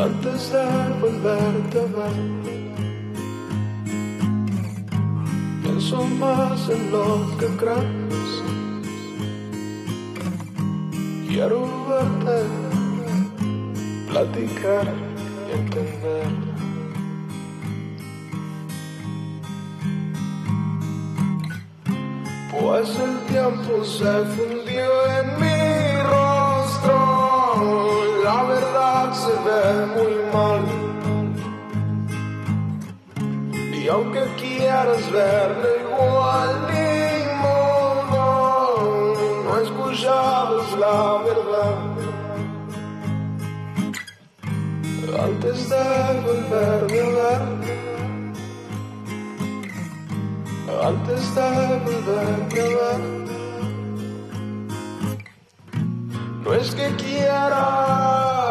antes de volverte a ver. Pienso más en lo que crees. Quiero verte, platicar y entender. Pues el tiempo se fundió en mi rostro. La verdad se ve muy mal. Y aunque quieras verlo igual, ni modo, no escuchabas la verdad. Antes de volverme a ver, antes de volverme a ver, no es que quiera